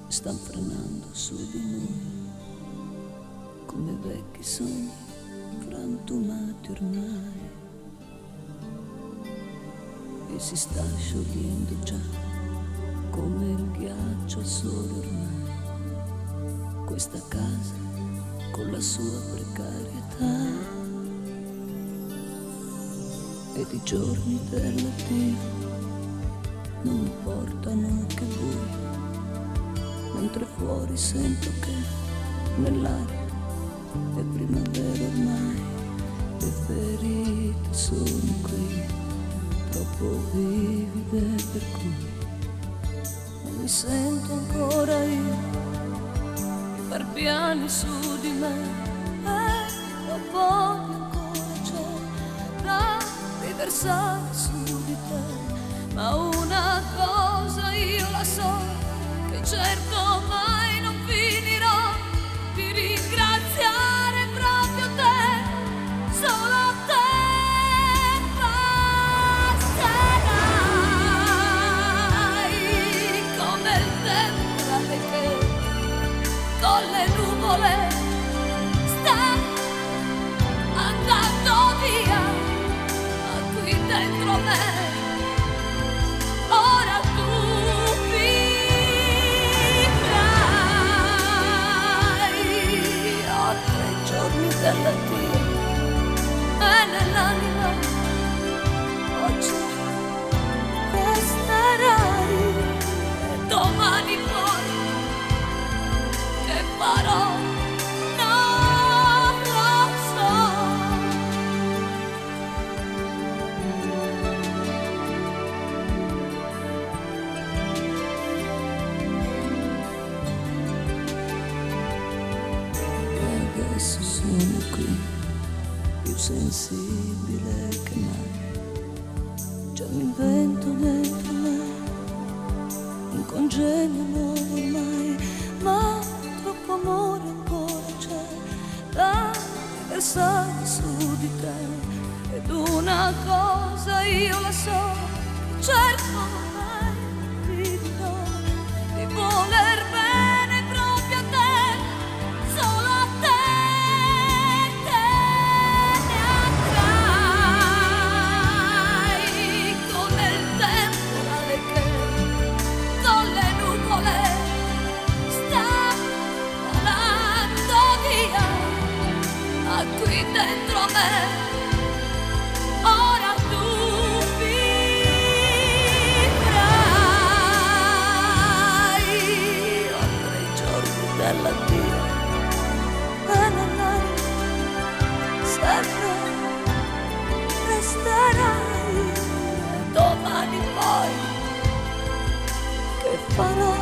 sta frenando su di noi, come vecchi sogni frantumati ormai, e si sta sciogliendo già come il ghiaccio al sole ormai, questa casa con la sua precarietà, ed i giorni dell'addio non mi portano che buio, mentre fuori sento che nell'aria è primavera ormai, le ferite sono qui, troppo vivide per cui non mi sento ancora io far piani su di me, troppo ancora c'è da riversare su di te, ma una cosa io la so, che certo mai non finirò di ringraziare proprio te, solo te basterai, come il temporale che con le nuvole sta andando via, ma qui dentro me ora tu vivrai. Oltre i giorni dell'addio e nell'anima oggi resterai, e domani poi che farò non lo so. E adesso sono qui, più sensibile che mai, già mi invento dentro me un congegno nuovo ormai, ma troppo amore ancora c'è da riversare su di te, ed una cosa io la so, certo mai finirò di voler bene proprio a te, solo a te ne andrai, come il temporale che con le nuvole sta volando via, ma qui dentro me ora tu vivrai. Oltre i giorni dell'addio e nell'aria sempre resterai, e domani poi che farò